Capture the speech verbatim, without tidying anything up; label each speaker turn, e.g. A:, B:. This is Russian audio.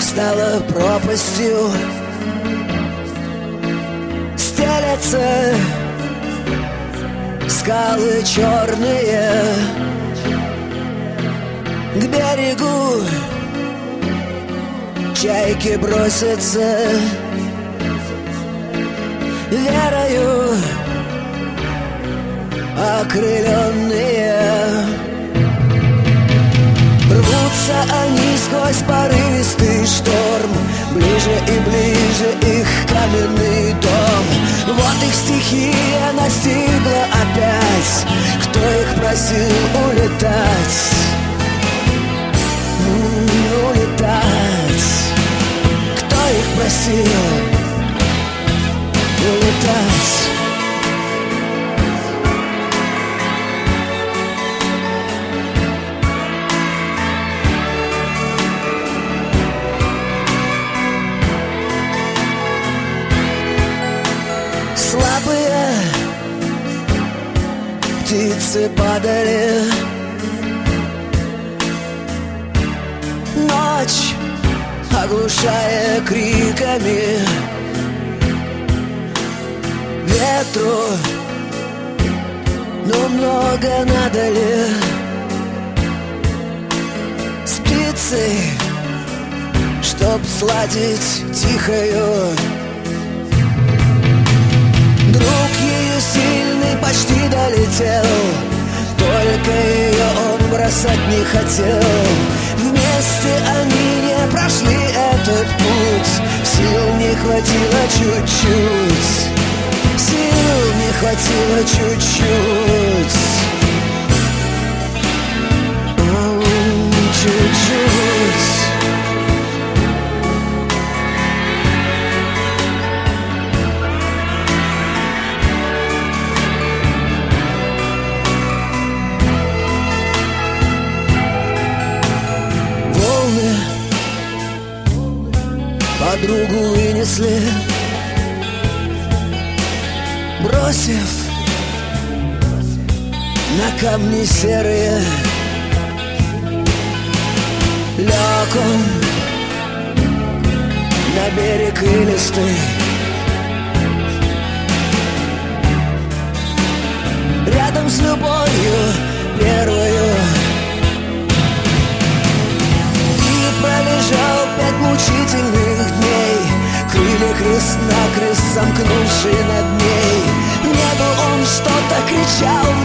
A: стала пропастью. Стелятся скалы черные к берегу, чайки бросятся верою окрыленные. Рвутся они сквозь порывистый шторм, ближе и ближе их каменный дом. Вот их стихия настигла опять, кто их просил улетать, М, улетать. Кто их просил улетать? Слабые птицы падали, ночь оглушая криками. Ветру, но много надо ли спицы, чтоб сладить тихою? Друг ее сильный почти долетел, только ее он бросать не хотел. Вместе они не прошли этот путь, сил не хватило чуть-чуть, сил не хватило чуть-чуть, О, чуть-чуть. Подругу вынесли, бросив на камни серые. Лег он на берег илистый, рядом с любовью первою, и пролежал пять мучительных дней, крылья крест-накрест сомкнувшие над ней. В небо он что-то кричал,